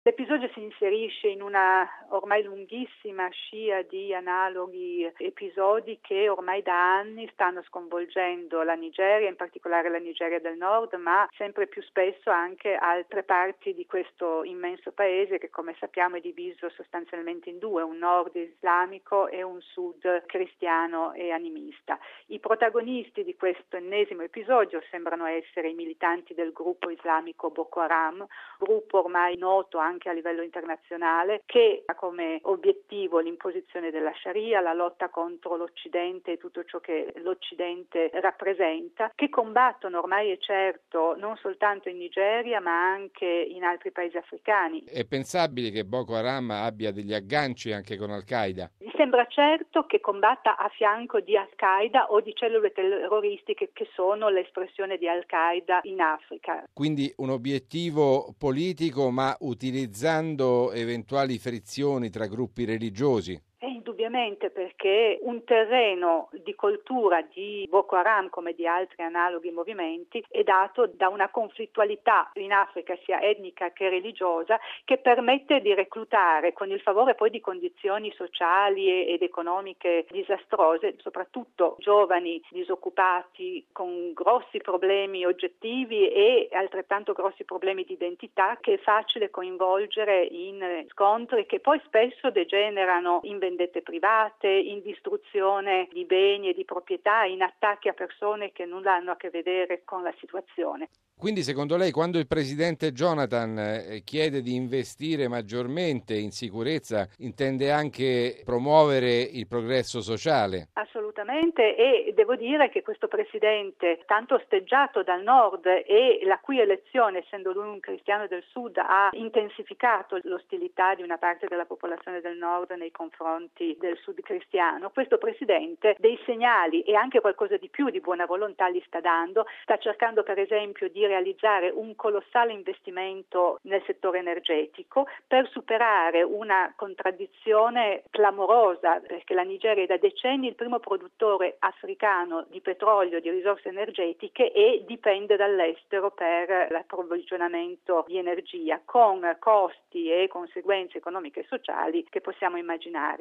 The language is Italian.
L'episodio si inserisce in una ormai lunghissima scia di analoghi episodi che ormai da anni stanno sconvolgendo la Nigeria, in particolare la Nigeria del Nord, ma sempre più spesso anche altre parti di questo immenso paese che, come sappiamo, è diviso sostanzialmente in due, un nord islamico e un sud cristiano e animista. I protagonisti di questo ennesimo episodio sembrano essere i militanti del gruppo islamico Boko Haram, gruppo ormai noto anche a livello internazionale, che ha come obiettivo l'imposizione della Sharia, la lotta contro l'Occidente e tutto ciò che l'Occidente rappresenta, che combattono ormai è certo non soltanto in Nigeria ma anche in altri paesi africani. È pensabile che Boko Haram abbia degli agganci anche con Al-Qaeda? Mi sembra certo che combatta a fianco di Al-Qaeda o di cellule terroristiche che sono l'espressione di Al-Qaeda in Africa. Quindi un obiettivo politico, ma utilizzando eventuali frizioni tra gruppi religiosi? Indubbiamente, perché un terreno di coltura di Boko Haram come di altri analoghi movimenti è dato da una conflittualità in Africa sia etnica che religiosa che permette di reclutare, con il favore poi di condizioni sociali ed economiche disastrose, soprattutto giovani disoccupati con grossi problemi oggettivi e altrettanto grossi problemi di identità, che è facile coinvolgere in scontri che poi spesso degenerano in vendette private, in distruzione di beni e di proprietà, in attacchi a persone che nulla hanno a che vedere con la situazione. Quindi secondo lei, quando il presidente Jonathan chiede di investire maggiormente in sicurezza, intende anche promuovere il progresso sociale? Assolutamente, e devo dire che questo presidente, tanto osteggiato dal nord e la cui elezione, essendo lui un cristiano del sud, ha intensificato l'ostilità di una parte della popolazione del nord nei confronti del sud cristiano, questo presidente dei segnali e anche qualcosa di più di buona volontà li sta dando. Sta cercando per esempio di realizzare un colossale investimento nel settore energetico per superare una contraddizione clamorosa, perché la Nigeria è da decenni il primo produttore africano di petrolio, di risorse energetiche, e dipende dall'estero per l'approvvigionamento di energia, con costi e conseguenze economiche e sociali che possiamo immaginare.